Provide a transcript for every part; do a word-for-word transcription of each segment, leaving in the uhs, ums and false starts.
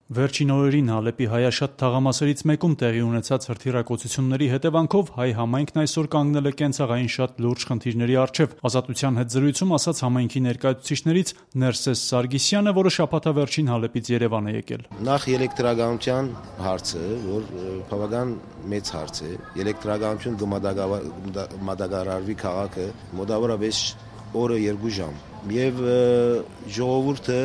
Վերջին օրերին Հալեպի հայաշատ թաղամասերից մեկում տեղի ունեցած հրթիռակոծությունների հետևանքով հայ համայնքն այսօր կանգնել է կենցաղային շատ լուրջ խնդիրների առջև։ Ազատության հետ զրույցում ասաց համայնքի ներկայացուցիչներից Ներսես Սարգիսյանը, որը շաբաթավերջին Հալեպից Երևան է եկել։ Նախ էլեկտրականության հարցը, որ բավական մեծ հարց է, էլեկտրականություն կմատակարարվի քաղաքը մոտավորապես օրը երկու ժամ, եւ ժողովուրդը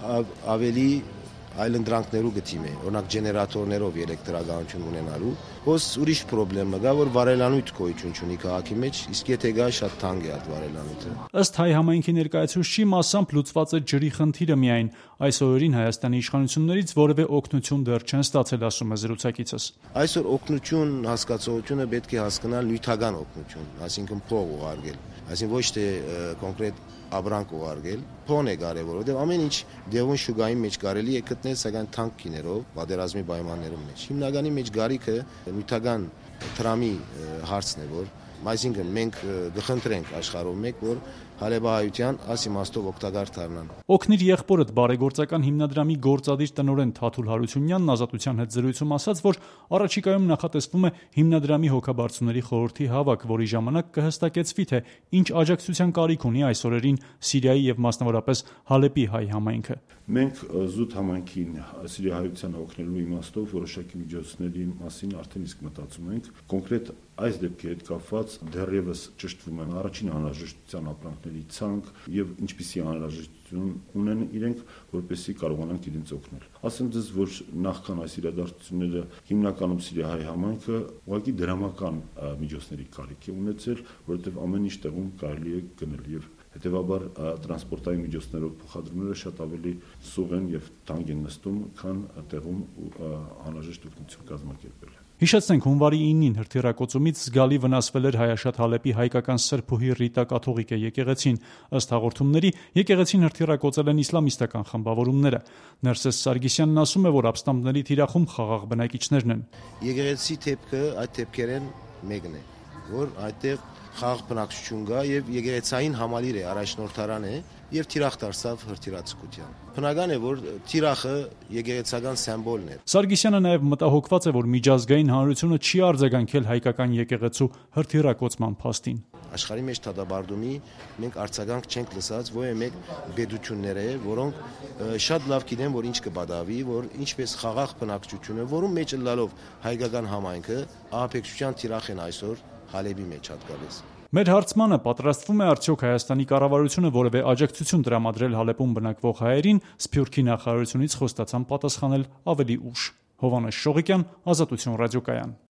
ավելի այլընտրանքներու գտիմ է, օրինակ ջեներատորներով էլեկտրականություն ունենալու, հոս ուրիշ պրոբլեմ կա, որ վարելանույթ գոյություն չունի քաղաքի մեջ, իսկ եթե գա շատ թանկ է այդ վարելանույթը։ Ըստ հայ համայնքի ներկայացուցչի, մասամբ լուծված է ջրի խնդիրը միայն, այս օրերին Հայաստանի իշխանություններից որևէ օգնություն դեռ չեն ստացել, ասում է զրուցակիցս։ Այսօր օգնություն հասկացողությունը պետք է հասկանալ նյութական օգնություն, այսինքն փող ուղարկել, այսինքն ոչ թե կոնկրետ ապրանք ուղարկել, փոն է կարևոր, որովհետև ամեն ինչ դեղուն շուգայի մեջ կարելի է գտնել, սակայն թանկ գիներով, պատերազմի պայմաններում մեջ։ Հիմնականի մեջ գարիքը նյութական տրամի հարցն է, որ այսինքն մենք կխնդրենք աշխարհով մեկ, որ Հալեբահայության այս իմաստով օգտակար դառնան։ Օգնիր եղբորդ բարեգործական հիմնադրամի գործադիր տնօրեն Թաթուլ Հարությունյանն Ազատության հետ զրույցում ասաց, որ առաջիկայում նախատեսվում է հիմնադրամի հոգաբարձուների խորհրդի հավաք, որի ժամանակ կհստակեցվի, թե ինչ աջակցության կարիք ունի այս օրերին Սիրիայի եւ մասնավորապես Հալեպի հայ համայնքը։ Մենք զուտ համայնքին Սիրիահայությանը օգնելու իմաստով որոշակի միջոցների մասին արդեն իսկ մտածում ենք։ Կոնկրետ այս դեպքի հետ կապված դեռևս ճշտվում են առաջին անհրաժեշտության ապրանքների ցանկ եւ ինչպիսի անհրաժեշտություն ունեն իրենք, որպեսզի կարողանանք իրենց օգնել։ Ասեմ ձեզ, որ նախքան այս իրադարձությունները հիմնականում Սիրիահայ համայնքը ուղղակի դրամական միջոցների կարիք է ունեցել, որովհետեւ ամեն ինչ տեղում կարելի է գնել եւ հետևաբար տրանսպորտային միջոցներով փոխադրումները շատ ավելի սուղ են եւ թանկ են նստում, քան տեղում անհրաժեշտ օգնություն կազմակերպել։ Հիշեցնենք, հունվարի իննին հրթիռակոծումից զգալի վնասվել էր հայաշատ Հալեպի հայկական սրբուհի Ռիտա կաթողիկե եկեղեցին։ Ըստ հաղորդումների, եկեղեցին հրթիռակոծել են իսլամիստական խմբավորումները։ Ներսես Սարգիսյանն ասում է, որ ապստամբների թիրախում խաղաղ բնակիչներն են։ Եկեղեցի դեպքը այդ դեպքերեն մեկն է, որ այդտեղ խաղաղ բնակչություն կա եւ եկեղեցային համալիր է, առաջնորդարան է եւ թիրախ դարձավ հրթիռացկության։ Բնական է, որ թիրախը եկեղեցական սիմվոլն է։ Սարգիսյանը նաեւ մտահոգված է, որ միջազգային հանրությունը չի արձագանքել հայկական եկեղեցու հրթիռակոծման փաստին։ Աշխարհի մեջ դատաբարդումի մենք արձագանք չենք լսած ոչ մեկ պետությունները, որոնք շատ լավ գիտեն, որ ինչ կբադավի, որ ինչպես խաղաղ բնակչությունը, որում մեջ լալով հայկական համայնքը ահաբեկչության թիրախ են այսօր Հալեպի մեջ հատկապես։ Մեր հարցմանը պատրաստվում է արդյոք Հայաստանի կառավարությունը որևէ աջակցություն տրամադրել Հալեպում բնակվող հայերին, Սփյուռքի նախարարությունից խոստացան պատասխանել ավելի ուշ։ Հովհաննես Շողիկյան, Ազատություն ռադիոկայան։